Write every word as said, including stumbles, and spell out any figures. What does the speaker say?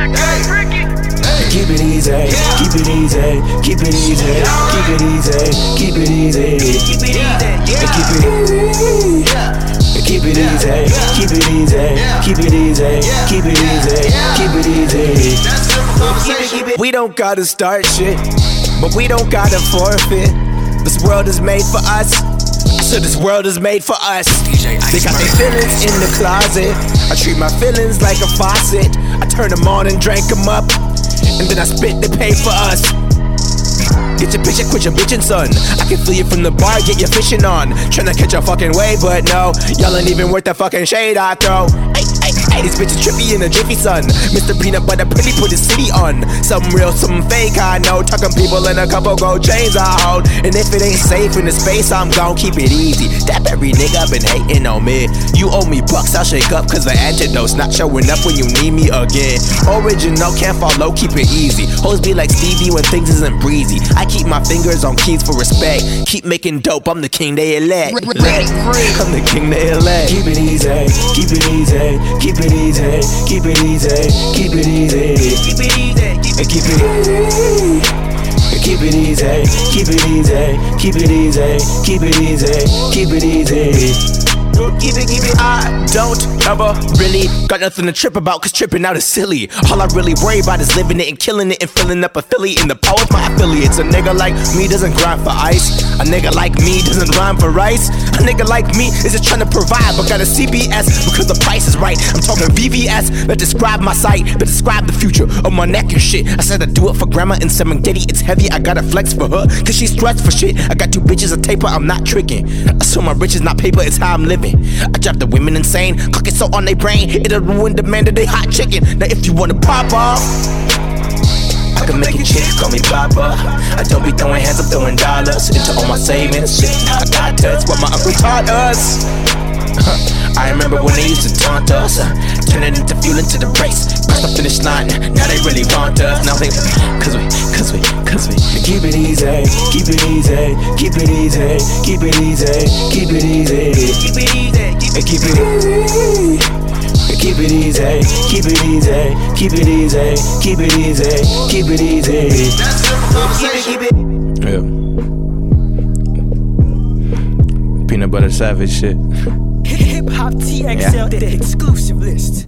Keep it easy, keep it easy, keep it easy, keep it easy, keep it easy, keep it easy, keep it easy, keep it easy, keep it easy, keep it easy, keep it easy, keep it easy. We don't gotta start shit, but we don't gotta forfeit. This world is made for us, so this world is made for us. They got their feelings in the closet. I treat my feelings like a faucet. I turn them on and drink them up, and then I spit the pay for us. Get your picture, quit your bitchin', son. I can feel you from the bar, get your fishing on. Tryna catch a fucking wave, but no, y'all ain't even worth the fucking shade I throw. Ay, ay, ay, these bitches trippy in a jiffy, son. Mister Peanut Butter Pretty put his city on. Something real, something fake, I know. Tucking people in a couple gold chains I hold. And if it ain't safe in the space, I'm gon' keep it easy. Dap every nigga been hating on me. You owe me bucks, I'll shake up, cause the antidote's not showing up when you need me again. Original, can't follow, keep it easy. Hoes be like Stevie when things isn't breezy. I keep my fingers on keys for respect. Keep making dope, I'm the king they elect. I'm the king they elect. Keep it easy, keep it easy, keep it easy, keep it easy, keep it easy, keep it easy, keep it easy. Keep it easy, keep it easy, keep it easy, keep it easy, keep it easy. Keep it, keep it. I don't ever really got nothing to trip about, cause tripping out is silly. All I really worry about is living it and killing it and filling up a Philly in the power of my affiliates. A nigga like me doesn't grind for ice. A nigga like me doesn't rhyme for rice. A nigga like me is just trying to provide, but got a C B S because the price is right. I'm talking V V S that describe my sight, that describe the future of my neck and shit. I said I do it for grandma in Serengeti. It's heavy, I gotta flex for her, cause she's stressed for shit. I got two bitches, a taper, I'm not tricking. I saw my riches, not paper, it's how I'm living. I drive the women insane, cook it so on they brain, it'll ruin the man that they hot chicken. Now if you wanna pop off, I can make a chick call me Papa. I don't be throwing hands, I'm throwing dollars into all my savings. Shit, I got touched what my uncle taught us. I remember when they used to taunt us, uh, turn it into fuel into the race. Past the finish line, now they really want us. Now they, cause we, cause we, cause we keep it easy, keep it easy, keep it easy, keep it easy, keep it easy, keep it easy, keep it easy. Keep it easy, keep it easy, keep it easy, keep it easy, keep it easy. That's the conversation. Keep it, keep it. Yeah. Peanut butter savage shit. Hip Hop T X L, yeah. The exclusive list.